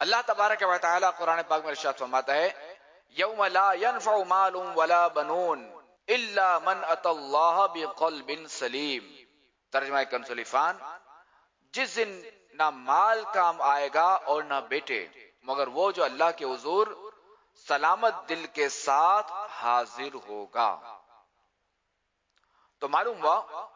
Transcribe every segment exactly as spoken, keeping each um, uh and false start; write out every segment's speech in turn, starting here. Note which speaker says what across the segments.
Speaker 1: اللہ تبارک و تعالی قرآن پاک میں ارشاد فرماتا ہے یوم لا ينفع مال ولا بنون الا من اتى اللہ بقلب سلیم. ترجمہ کنز العرفان، جس دن نہ مال کام آئے گا اور نہ بیٹے مگر وہ جو اللہ کے حضور سلامت دل کے ساتھ حاضر ہوگا. تو معلوم ہوا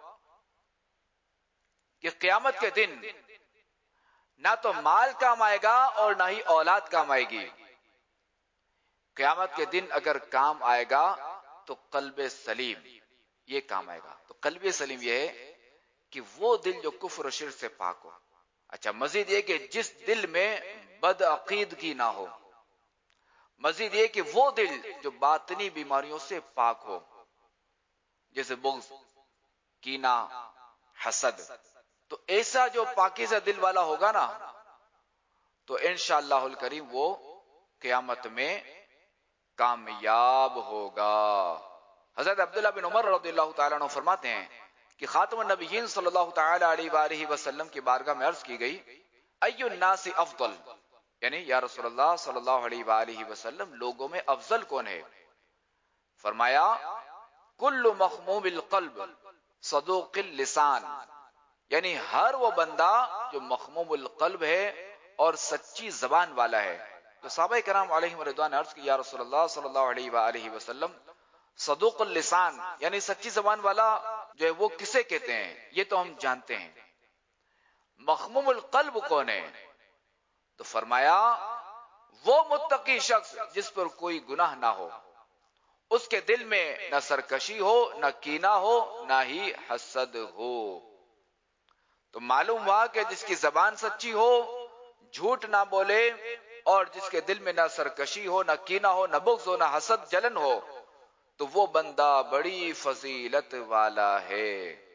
Speaker 1: کہ قیامت کے دن نہ تو مال کام آئے گا اور نہ ہی اولاد کام آئے گی. قیامت کے دن اگر کام آئے گا تو قلب سلیم یہ کام آئے گا. تو قلب سلیم یہ ہے کہ وہ دل جو کفر و شرک سے پاک ہو. اچھا، مزید یہ کہ جس دل میں بد عقیدگی نہ ہو. مزید یہ کہ وہ دل جو باطنی بیماریوں سے پاک ہو، جیسے بغض، کینہ، حسد. تو ایسا جو پاکیزہ دل والا ہوگا نا تو انشاءاللہ الکریم وہ قیامت میں کامیاب ہوگا. حضرت عبداللہ بن عمر رضی اللہ تعالیٰ عنہ فرماتے ہیں کہ خاتم النبیین صلی اللہ تعالی علیہ وآلہ وسلم کی بارگاہ میں عرض کی گئی ای الناس افضل، یعنی یا رسول اللہ صلی اللہ علیہ وآلہ وسلم لوگوں میں افضل کون ہے؟ فرمایا کل مخموم القلب صدوق اللسان، یعنی ہر وہ بندہ جو مخموم القلب ہے اور سچی زبان والا ہے. تو صحابہ کرام علیہم رضوان نے عرض کی یا رسول اللہ صلی اللہ علیہ وآلہ وسلم صدوق اللسان یعنی سچی زبان والا جو ہے وہ کسے کہتے ہیں؟ یہ تو ہم جانتے ہیں. مخموم القلب کون ہے؟ تو فرمایا وہ متقی شخص جس پر کوئی گناہ نہ ہو، اس کے دل میں نہ سرکشی ہو، نہ کینہ ہو، نہ ہی حسد ہو. تو معلوم ہوا کہ جس کی زبان سچی ہو، جھوٹ نہ بولے، اور جس کے دل میں نہ سرکشی ہو، نہ کینہ ہو، نہ بغض ہو، نہ حسد جلن ہو، تو وہ بندہ بڑی فضیلت والا ہے.